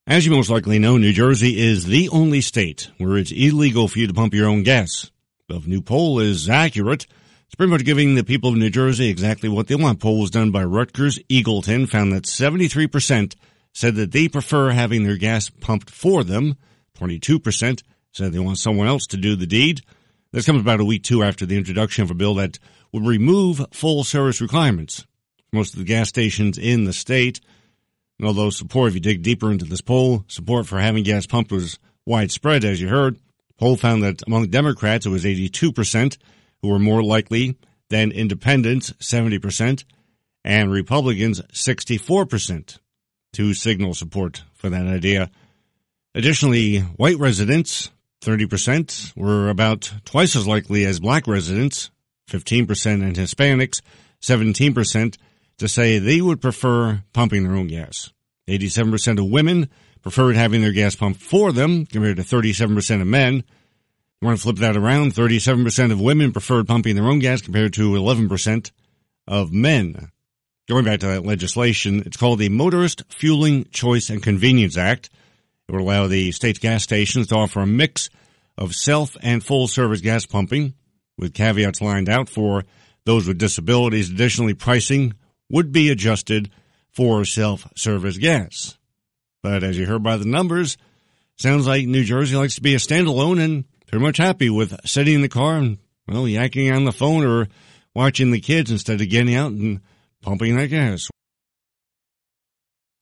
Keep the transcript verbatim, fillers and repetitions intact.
As you most likely know, New Jersey is the only state where it's illegal for you to pump your own gas. If a new poll is accurate, it's pretty much giving the people of New Jersey exactly what they want. Poll was done by Rutgers Eagleton found that seventy-three percent said that they prefer having their gas pumped for them. twenty-two percent said they want someone else to do the deed. This comes about a week, too, after the introduction of a bill that would remove full service requirements for most of the gas stations in the state. And although support, if you dig deeper into this poll, support for having gas pumped was widespread, as you heard. The poll found that among Democrats, it was eighty-two percent who were more likely than independents, seventy percent, and Republicans, sixty-four percent, to signal support for that idea. Additionally, white residents, thirty percent, were about twice as likely as black residents, fifteen percent, and Hispanics, seventeen percent, to say they would prefer pumping their own gas. eighty-seven percent of women preferred having their gas pumped for them, compared to thirty-seven percent of men. You want to flip that around, thirty-seven percent of women preferred pumping their own gas, compared to eleven percent of men. Going back to that legislation, it's called the Motorist Fueling Choice and Convenience Act. It would allow the state's gas stations to offer a mix of self- and full-service gas pumping, with caveats lined out for those with disabilities. Additionally, pricing would be adjusted for self-service gas. But as you heard by the numbers, sounds like New Jersey likes to be a standalone and pretty much happy with sitting in the car and, well, yakking on the phone or watching the kids instead of getting out and pumping that gas.